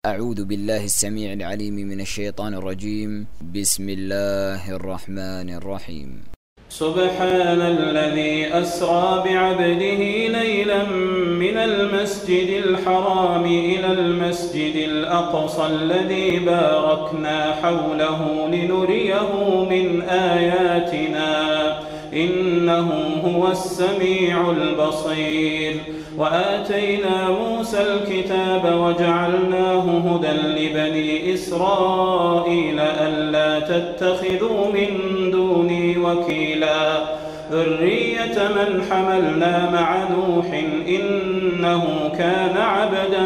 أعوذ بالله السميع العليم من الشيطان الرجيم. بسم الله الرحمن الرحيم. سبحان الذي أسرى بعبده ليلا من المسجد الحرام إلى المسجد الأقصى الذي باركنا حوله لنريه من آياتنا إنه هو السميع البصير. وآتينا موسى الكتاب وجعلناه هدى لبني إسرائيل ألا تتخذوا من دوني وكيلا ذرية من حملنا مع نوح إنه كان عبدا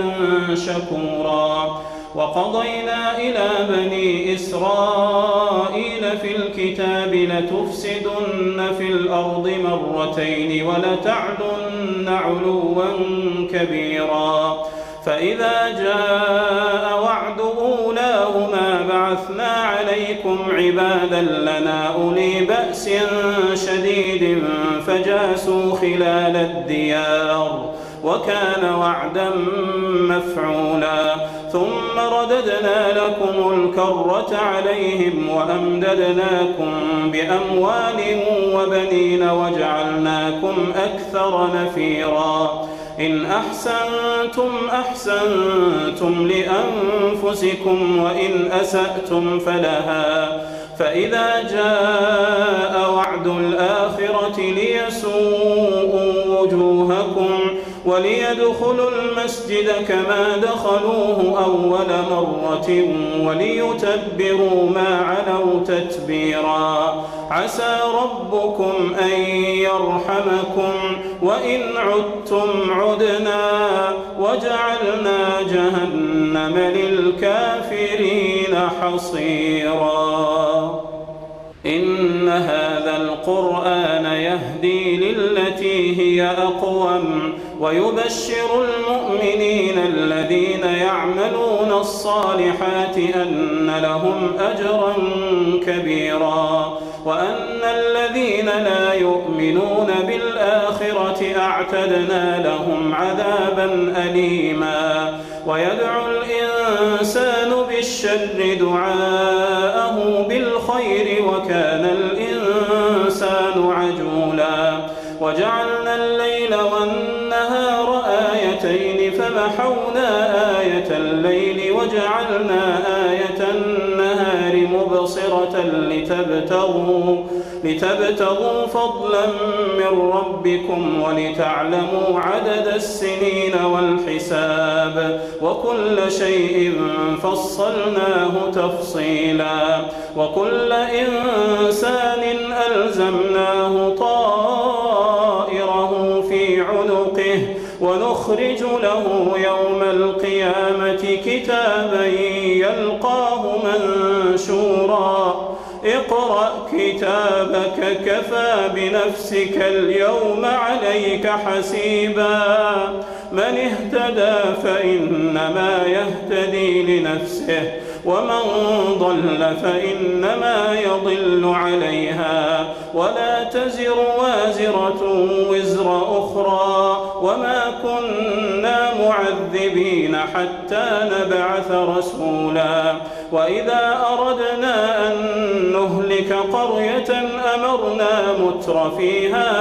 شكورا. وقضينا إلى بني إسرائيل في الكتاب لتفسدن في الأرض مرتين ولتعلن علوا كبيرا. فإذا جاء وعد أولاهما بعثنا عليكم عبادا لنا أولي بأس شديد فجاسوا خلال الديار وكان وعدا مفعولا. ثم رددنا لكم الكرة عليهم وأمددناكم بأموال وبنين وجعلناكم أكثر نفيرا. إن أحسنتم أحسنتم لأنفسكم وإن أسأتم فلها. فإذا جاء وعد الآخرة ليسوءوا وجوهكم وليدخلوا المسجد كما دخلوه أول مرة وليتبروا ما علوا تتبيرا. عسى ربكم أن يرحمكم وإن عدتم عدنا وجعلنا جهنم للكافرين حصيرا. إن هذا القرآن يهدي للتي هي أقوم ويبشر المؤمنين الذين يعملون الصالحات أن لهم أجرا كبيرا وأن الذين لا يؤمنون بالآخرة أعتدنا لهم عذابا أليما. ويدعو الإنسان بالشر دعاءه بالخير وكان الإنسان عجولا. وجعلنا الليل والنهار آيتين فمحونا آية الليل وجعلنا آية النهار مبصرة لتبتغوا فضلا من ربكم ولتعلموا عدد السنين والحساب وكل شيء فصلناه تفصيلا. وكل إنسان ألزمناه طائره في عنقه ونخرج له يوم القيامة كتابا يلقاه منشورا. اقرأ كتابك كفى بنفسك اليوم عليك حسيبا. من اهتدى فإنما يهتدي لنفسه ومن ضل فإنما يضل عليها ولا تزر وازرة وزر أخرى وما كنا معذبين حتى نبعث رسولا. وإذا أردنا أن نهلك قرية أمرنا متر فيها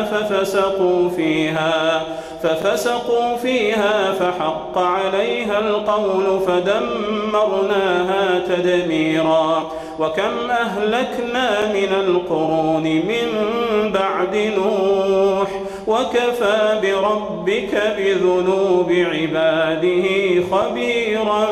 ففسقوا فيها فحق عليها القول فدمرناها تدميرا. وكم أهلكنا من القرون من بعد نوح وكفى بربك بذنوب عباده خبيرا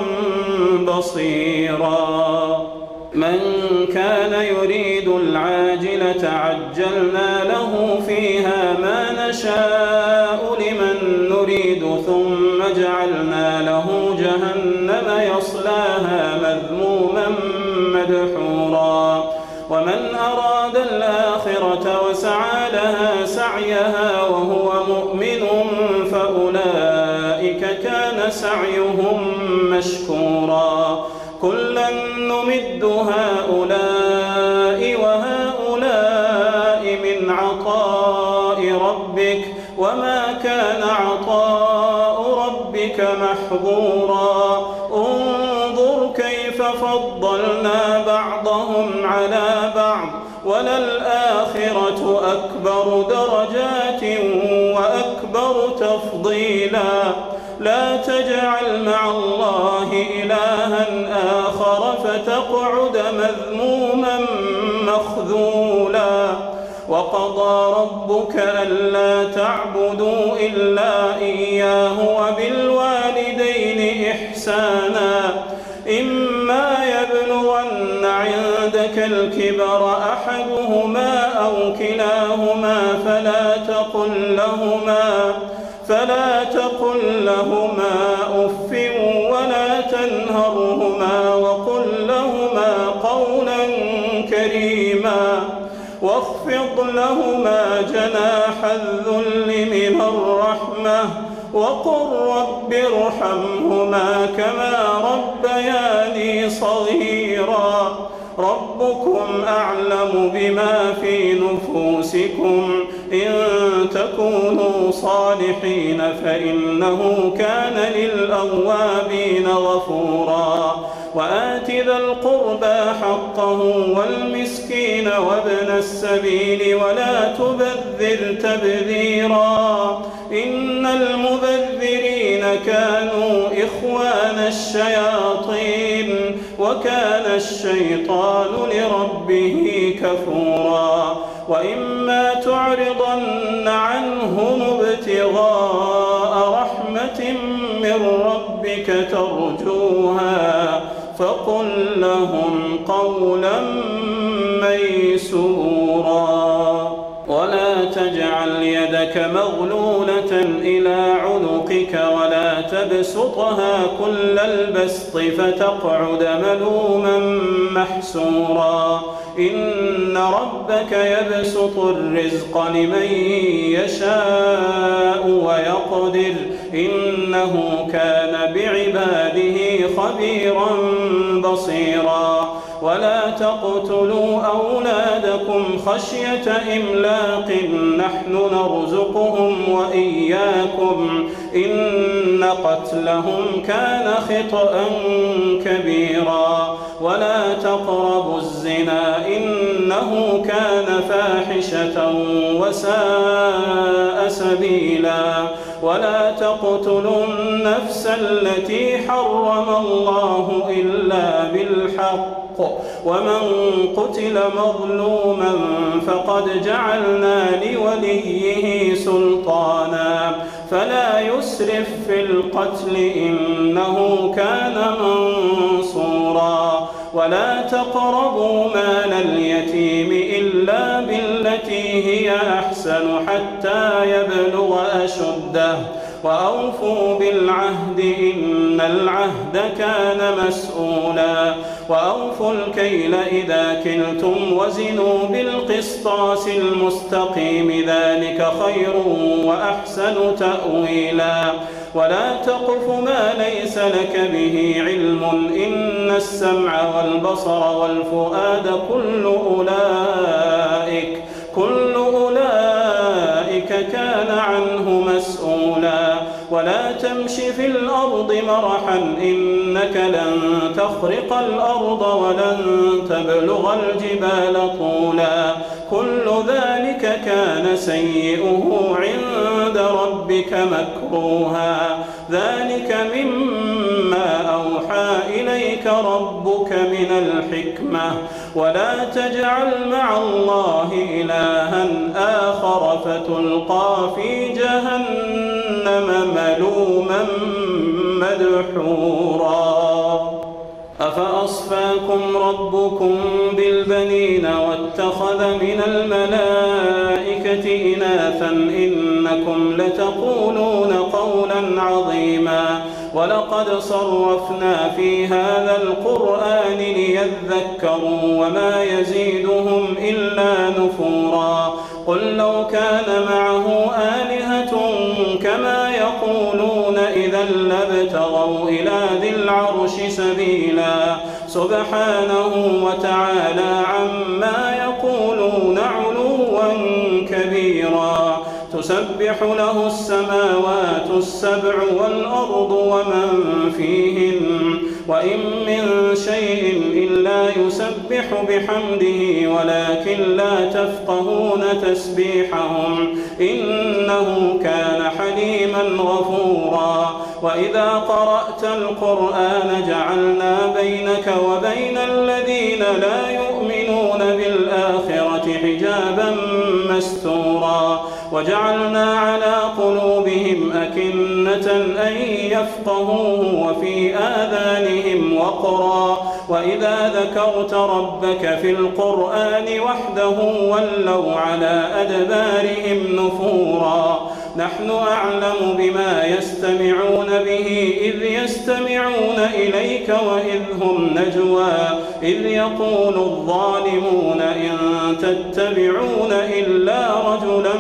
بصيرا. من كان يريد العاجلة عجلنا له فيها ما نشاء لمن نريد ثم جعلنا له جهنم يصلاها مذموما مدحورا. ومن أراد الآخرة وسعى لها سعيها وهو مؤمن فأولئك كان سعيهم مشكورا. كلا نمد هؤلاء وهؤلاء من عطاء ربك وما كان عطاء ربك محظورا. كيف فضلنا بعضهم على بعض وللآخرة أكبر درجات وأكبر تفضيلا لا تجعل مع الله إلها آخر فتقعد مذموما مخذولا وقضى ربك ألا تعبدوا إلا إياه وبالوالدين إحسانا إما يبلغن عندك الكبر أحدهما أو كلاهما فلا تقل لهما أف ولا تنهرهما وقل لهما قولا كريما واخفض لهما جناح الذل من الرحمة وقل رب ارحمهما كما ربياني صغيرا ربكم أعلم بما في نفوسكم إن تكونوا صالحين فإنه كان للأوابين غفورا وآت ذا القربى حقه والمسكين وابن السبيل ولا تبذر تبذيرا إن المبذرين كانوا إخوان الشياطين وكان الشيطان لربه كفورا وإما تعرضن عنهم ابتغاء رحمة من ربك ترجوها فقل لهم قولا ميسورا ولا تجعل يدك مغلولة إلى عنقك ولا تبسطها كل البسط فتقعد ملوما محسورا إن ربك يبسط الرزق لمن يشاء ويقدر إنه كان بعباده خبيرا بصيرا ولا تقتلوا أولادكم خشية إملاق نحن نرزقهم وإياكم إن قتلهم كان خطأ كبيرا ولا تقربوا الزنا إنه كان فاحشة وساء سبيلا ولا تقتلوا النفس التي حرم الله إلا بالحق ومن قتل مظلوما فقد جعلنا لوليه سلطانا فلا يسرف في القتل إنه كان منصورا ولا تقربوا مال اليتيم إلا بالتي هي أحسن حتى يبلغ أشده وأوفوا بالعهد إن العهد كان مسؤولا وأوفوا الكيل إذا كلتم وزنوا بالقسطاس المستقيم ذلك خير وأحسن تأويلا ولا تقف ما ليس لك به علم إن السمع والبصر والفؤاد كل أولئك كان عنه مسؤولا ولا تمش في الأرض مرحا إنك لن تخرق الأرض ولن تبلغ الجبال طولا كل ذلك كان سيئه عند ربك مكروها ذلك مما أوحى إليك ربك من الحكمة ولا تجعل مع الله إلها آخر فتلقى في جهنم ملوما مدحورا أفأصفاكم ربكم بالبنين واتخذ من الملائكة إناثا إنكم لتقولون قولا عظيما ولقد صرفنا في هذا القرآن ليذكروا وما يزيدهم إلا نفورا قل لو كان معه آلهة كما يقولون إذا لابتغوا إلى ذي العرش سبيلا سبحانه وتعالى عما يقولون علوا كبيرا تسبح له السماوات السبع والأرض ومن فيهن وإن من شيء إلا يسبح بحمده ولكن لا تفقهون تسبيحهم إنه كان حليما غفورا وإذا قرأت القرآن جعلنا بينك وبين الذين لا يؤمنون بالآخرة حجابا مستورا وجعلنا على قلوبهم أكنة أن يفقهوه وفي آذانهم وقرا وإذا ذكرت ربك في القرآن وحده ولوا على أدبارهم نفورا نحن أعلم بما يستمعون به إذ يستمعون إليك وإذ هم نجوى إذ يقول الظالمون إن تتبعون إلا رجلا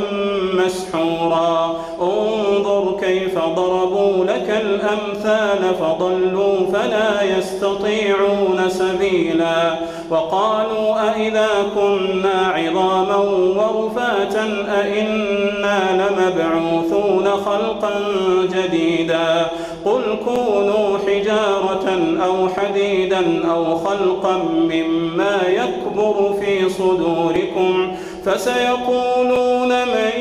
مسحورا انظر كيف ضربوا لك الأمثال فضلوا فلا يستطيعون سبيلا وقالوا أئذا كنا عظاما ورفاتا أئنا لمبعوثون خلقا جديدا قل كونوا حجارة أو حديدا أو خلقا مما يكبر في صدوركم فسيقولون من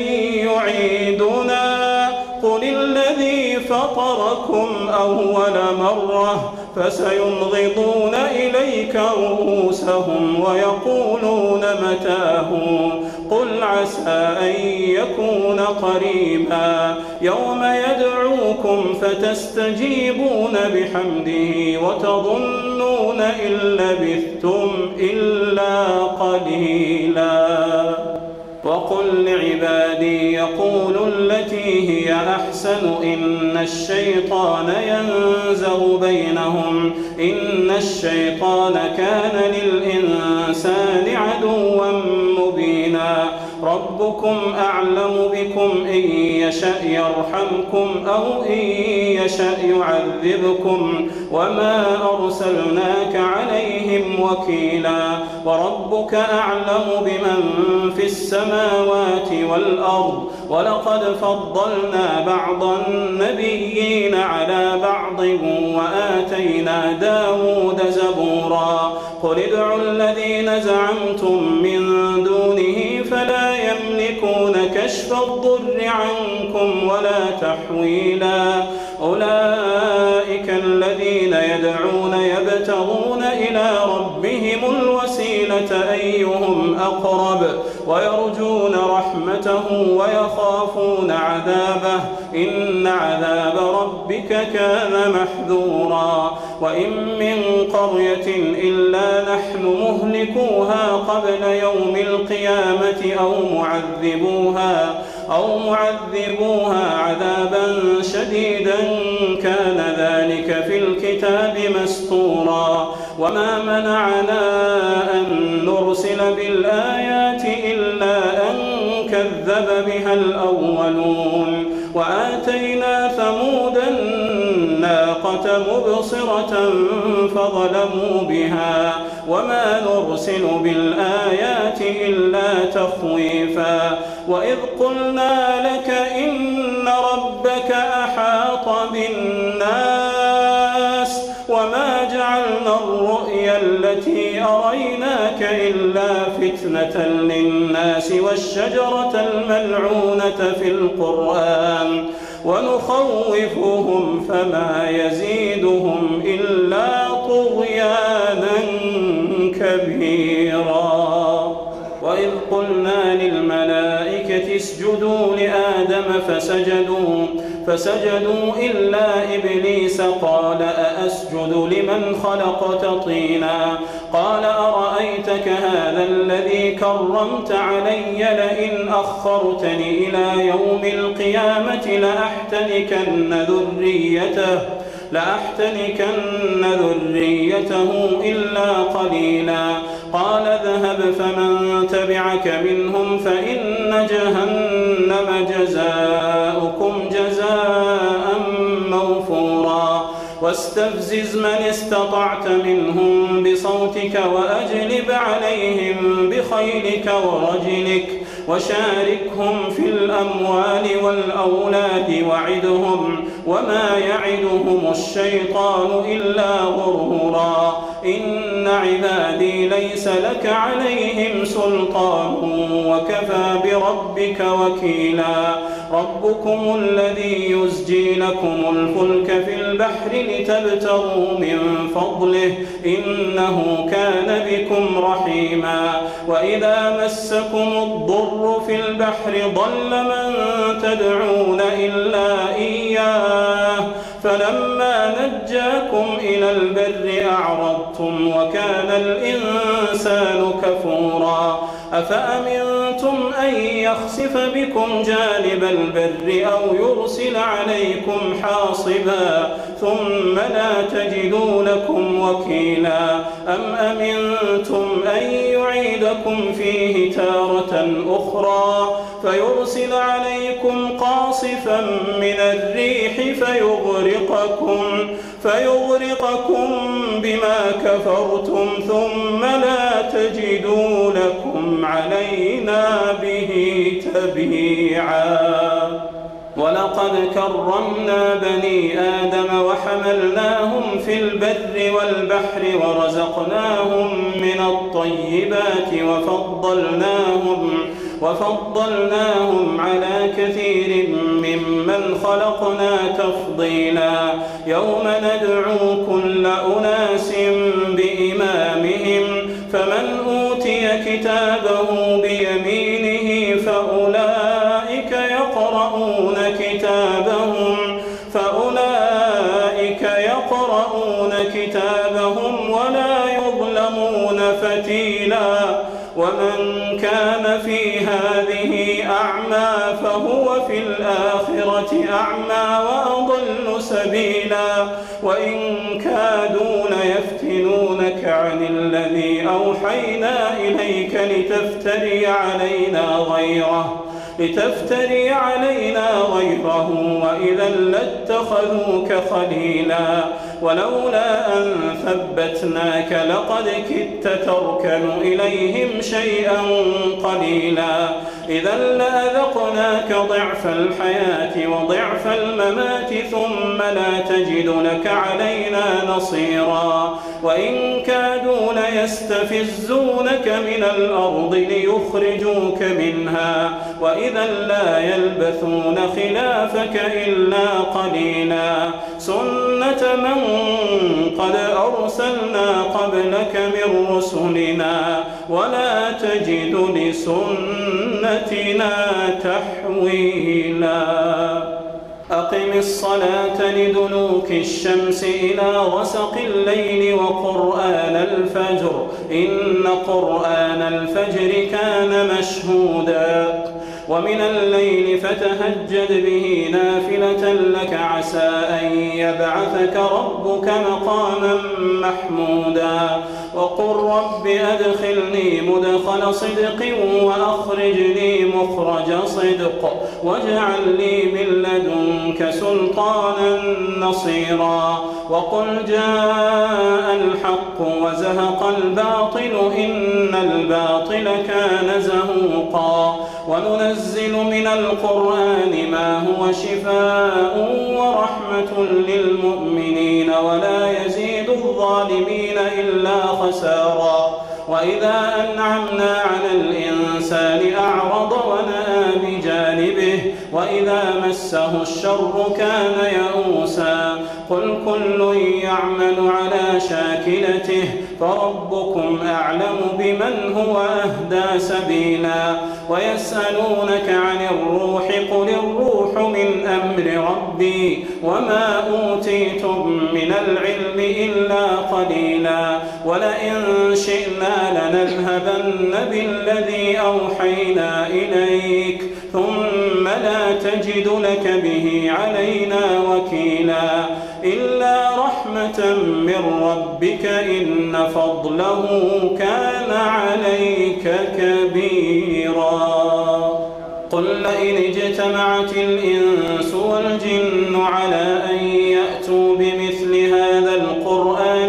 يعيدنا قل الذي فطركم أول مرة فسينغضون إليك رؤوسهم ويقولون متاه قل عسى أن يكون قريبا يوم يدعوكم فتستجيبون بحمده وتظنون إن لبثتم إلا قليلا وقل لعبادي يقولوا التي هي أحسن إن الشيطان ينزغ بينهم إن الشيطان كان للإنسان عدوا مبينا ربكم أعلم بكم إن يشأ يرحمكم أو إن يشأ يعذبكم وما أرسلناك عليهم وكيلا وربك أعلم بمن في السماوات والأرض ولقد فضلنا بعض النبيين على بعض وآتينا داود زبورا قل ادعوا الذين زعمتم من دونه فلا يملكون كشف الضر عنكم ولا تحويلا أولئك الذين يدعون يبتغون إلى ربهم الوسيلة أيهم أقرب ويرجون رحمته ويخافون عذابه إن عذاب ربك كان محذورا وإن من قرية إلا نحن مهلكوها قبل يوم القيامة أو معذبوها عذابا شديدا كان ذلك في الكتاب مسطورا وما منعنا أن نرسل بالآيات إلا أن كذب بها الأولون وآتينا ثمود الناقة مبصرة فظلموا بها وما نرسل بالآيات إلا تخويفا وإذ قلنا لك إن ربك أحاط بالناس وما جعلنا الرؤيا التي أريناك إلا فتنة للناس والشجرة الملعونة في القرآن ونخوفهم فما يزيدهم إلا طغيانا كبيرا وإذ قلنا للملائكة اسجدوا لآدم فسجدوا إلا إبليس قال أأسجد لمن خلقت طينا قال أرأيتك هذا الذي كرمت علي لئن أخرتني إلى يوم القيامة لأحتنكن ذريته إلا قليلا قال اذهب فمن تبعك منهم فإن جهنم جزاؤكم جزاء موفورا واستفزز من استطعت منهم بصوتك وأجلب عليهم بخيلك ورجلك وشاركهم في الأموال والأولاد وعدهم وما يعدهم الشيطان إلا غرورا إن عبادي ليس لك عليهم سلطان وكفى بربك وكيلا ربكم الذي يزجي لكم الفلك في البحر لتبتغوا من فضله إنه كان بكم رحيما وإذا مسكم الضر في البحر ضل من تدعون إلا إياه فلما نجاكم إلى البر أعرضتم وكان الإنسان كفورا أفأمنتم أن يخسف بكم جانب البر أو يرسل عليكم حاصبا ثم لا تجدوا لكم وكيلا أم أمنتم أن يعيدكم فيه تارة أخرى فيرسل عليكم قاصفا من الريح فيغرقكم بما كفرتم ثم لا تجدوا لكم علينا به تبيعا ولقد كرمنا بني آدم وحملناهم في البر والبحر ورزقناهم من الطيبات وفضلناهم على كثير ممن خلقنا تفضيلا يوم ندعو كل أناس بإمامهم فمن أوتي كتابه بيمينه فأولئك يقرؤون كتابهم ولا يظلمون فتيلا ومن كان في هذه أعمى فهو في الآخرة أعمى وأضل سبيلا وإن كادوا ليفتنونك عن الذي أوحينا إليك لتفتري علينا غيره وإذا لاتخذوك خليلا ولولا أن ثبتناك لقد كدت تركن إليهم شيئا قليلا إذا لأذقناك ضعف الحياة وضعف الممات ثم لا تجد لك علينا نصيرا وإن كادوا ليستفزونك من الأرض ليخرجوك منها وإذا لا يلبثون خلافك إلا قليلا سنة من قد أرسلنا قبلك من رسلنا ولا تجد لسنتنا تحويلا أقم الصلاة لدلوك الشمس إلى غسق الليل وقرآن الفجر إن قرآن الفجر كان مشهودا ومن الليل فتهجد به نافلة لك عسى أن يبعثك ربك مقاما محمودا وقل رب أدخلني مدخل صدق وأخرجني مخرج صدق واجعل لي من لدنك سلطانا نصيرا وقل جاء الحق وزهق الباطل إن الباطل كان زهوقا وننزل من القرآن ما هو شفاء ورحمة للمؤمنين ولا يزيد الظالمين إلا خسارا وإذا أنعمنا على الإنسان أعرض ونأى بجانبه وإذا مسه الشر كان يئوسا قل كل يعمل على شاكلته فربكم أعلم بمن هو أهدى سبيلا ويسألونك عن الروح قل الروح من أمر ربي وما أوتيتم من العلم إلا قليلا ولئن شئنا لنذهبن بالذي أوحينا إليك ثم لا تجد لك به علينا وكيلا إلا رحمة من ربك إن فضله كان عليك كبيرا قل لئن اجتمعت الإنس والجن على أن يأتوا بمثل هذا القرآن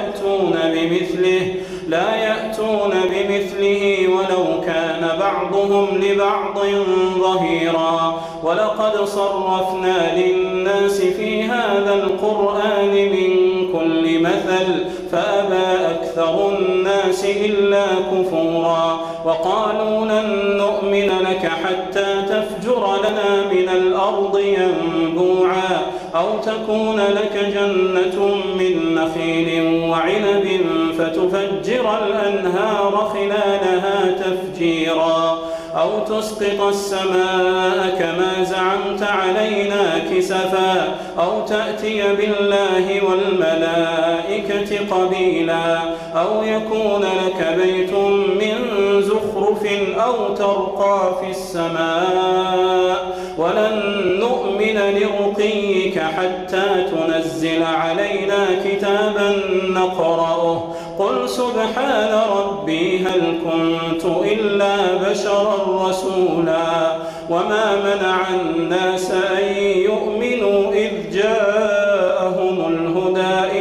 لا يأتون بمثله ولو كان بعضهم بعضهم لبعض ظهيرا ولقد صرفنا للناس في هذا القرآن من كل مثل فأبى أكثر الناس إلا كفورا وقالوا لن نؤمن لك حتى تفجر لنا من الأرض ينبوعا أو تكون لك جنة من نخيل وعنب فتفجر الأنهار خلالها تفجيرا أو تسقط السماء كما زعمت علينا كسفا أو تأتي بالله والملائكة قبيلا أو يكون لك بيت من زخرف أو ترقى في السماء ولن نؤمن لرقيك حتى تنزل علينا كتابا نقرأه قل سبحان ربي هل كنت إلا بشرا رسولا وما منع الناس أن يؤمنوا إذ جاءهم الهدى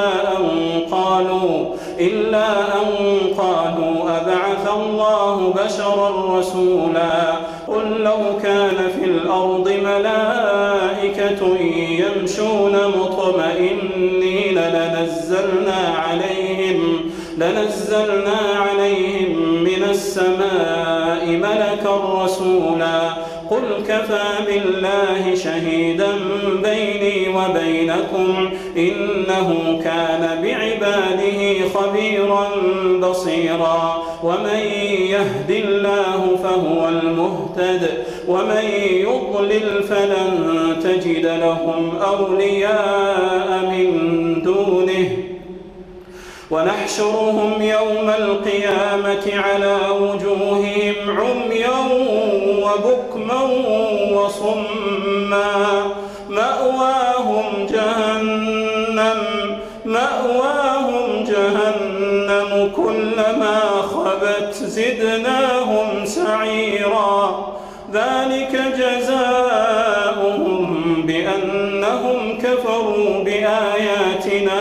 إلا أن قالوا أبعث الله بشرا رسولا قل لو كان في الأرض ملائكة يمشون مطمئنين لنزلنا عليهم من السماء ملكا رسولا قل كفى بالله شهيدا بيني وبينكم إنه كان بعباده خبيرا بصيرا ومن يهد الله فهو المهتد ومن يضلل فلن تجد لهم أولياء من دونه ونحشرهم يوم القيامة على وجوههم عميا وبكما وصما مأواهم جهنم كلما خبت زدناهم سعيرا ذلك جزاؤهم بأنهم كفروا بآياتنا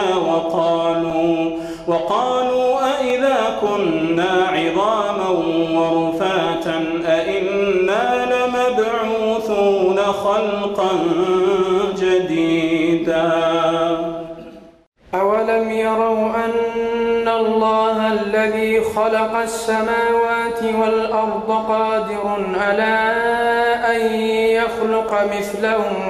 وقالوا أئذا كنا عظاما ورفاتا أئنا لمبعوثون خلقا جديدا أولم يروا أن الله الذي خلق السماوات والأرض قادر على أن يخلق مثلهم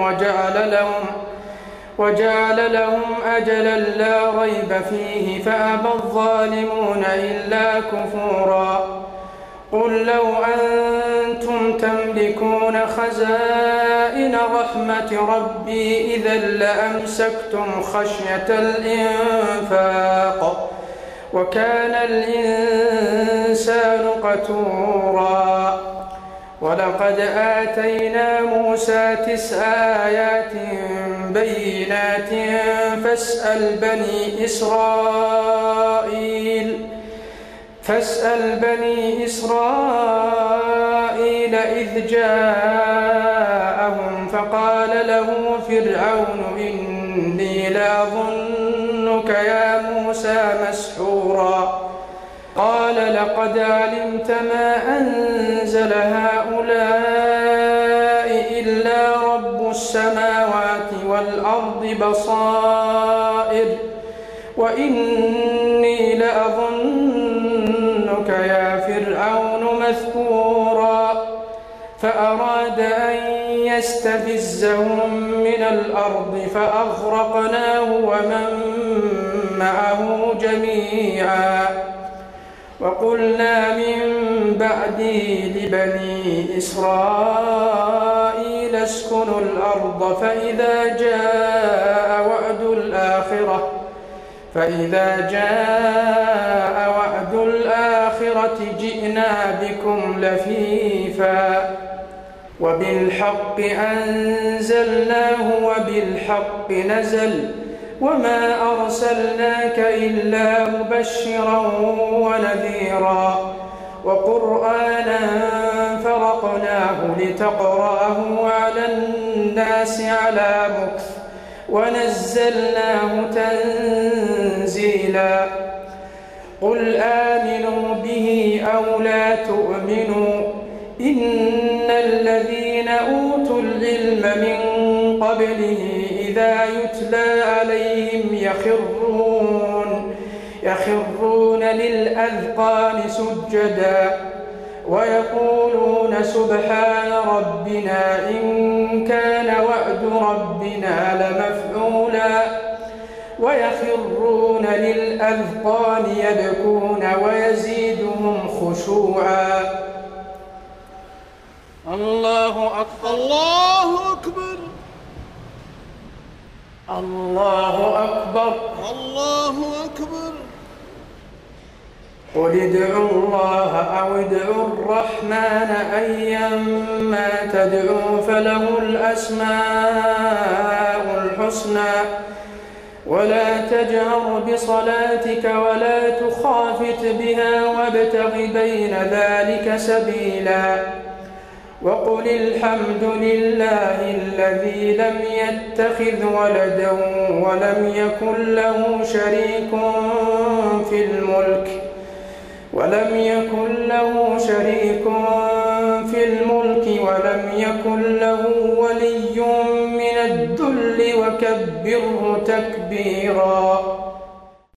وجعل لهم أجلا لا ريب فيه فأبى الظالمون إلا كفورا قل لو أنتم تملكون خزائن رحمة ربي إذا لأمسكتم خشية الإنفاق وكان الإنسان قتورا ولقد آتينا موسى 9 آيات بينات فاسأل بني إسرائيل إذ جاءهم فقال له فرعون إني لأظنك يا موسى مسحورا قال لقد علمت ما أنزل هؤلاء إلا رب السماوات والأرض بصائر وإني لأظنك يا فرعون مثبورا فأراد أن يستفزهم من الأرض فأغرقناه ومن معه جميعا وقلنا من بعده لبني إسرائيل اسكنوا الأرض فإذا جاء وعد الآخرة جئنا بكم لفيفا وبالحق أنزلناه وبالحق نزل وما أرسلناك إلا مبشرا ونذيرا وقرآنا فرقناه لتقرأه على الناس على مكث ونزلناه تنزيلا قل آمنوا به أو لا تؤمنوا إن الذين أوتوا العلم من قبله إذا يتلى عليهم يخرون للأذقان سجدا ويقولون سبحان ربنا إن كان وعد ربنا لمفعولا ويخرون للأذقان يبكون ويزيدهم خشوعا. الله أكبر الله أكبر الله أكبر الله أكبر. قل ادعوا الله أو ادعوا الرحمن أيما تدعوا فله الأسماء الحسنى ولا تجهر بصلاتك ولا تخافت بها وابتغ بين ذلك سبيلا وقل الحمد لله الذي لم يتخذ ولدا ولم يكن له شريك في الملك ولم يكن له ولي من الذل وكبره تكبيرا.